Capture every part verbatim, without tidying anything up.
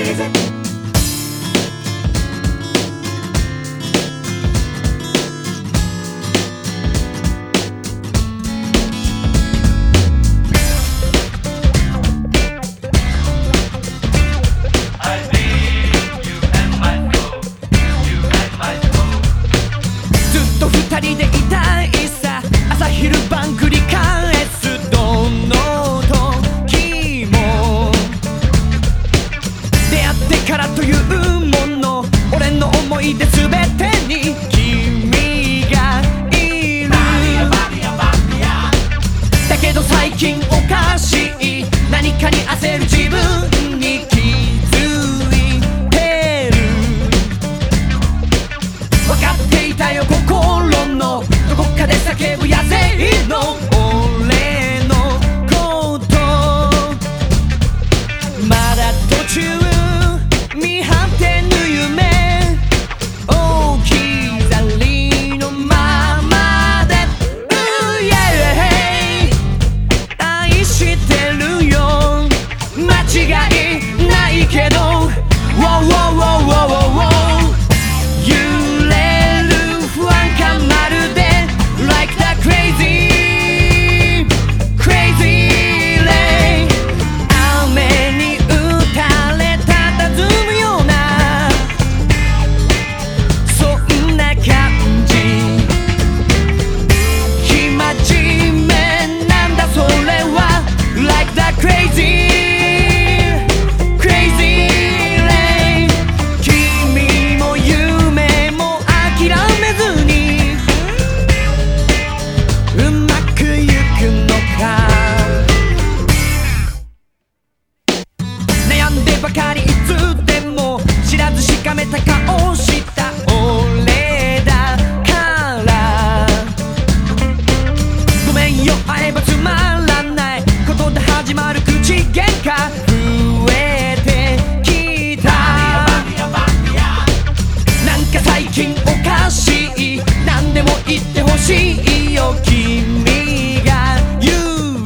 二人でいたいさ、朝昼晩繰り返すどの時も。出会ってからというもの、俺の思い出全てに君がいる。だけど最近おかしい、何かに焦る自分に気づいてる。分かっていたよ心のどこかで叫ぶ野生の俺のこと。まだ途中見果てぬ夢、置き去りのままで、uh, yeah、 愛してるよ間違いないけど、 wow, wow, wow, wow, wow, wow。ばかりいつでも知らずしかめた顔した俺だから、ごめんよ会えばつまらないことで始まる口喧嘩増えてきた。なんか最近おかしい、何でも言ってほしいよ君が言う。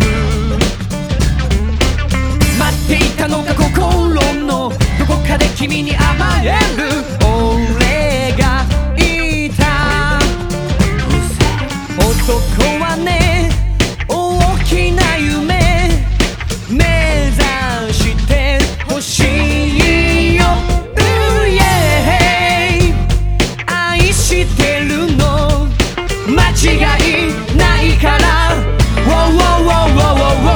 待っていたのか心のどこかで君に甘える俺がいた。男はね大きな夢目指してほしいよ、uh, yeah、 愛してるの間違いないから、 wow, wow, wow, wow, wow,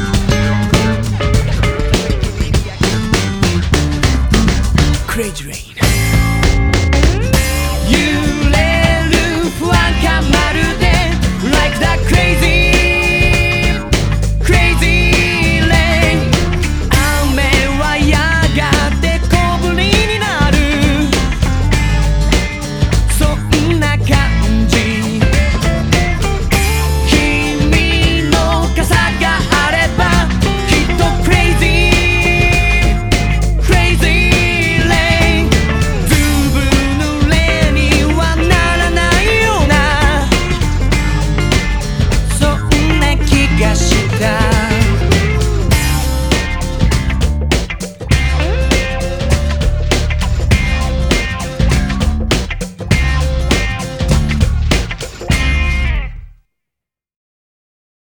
wow。Crazy Rain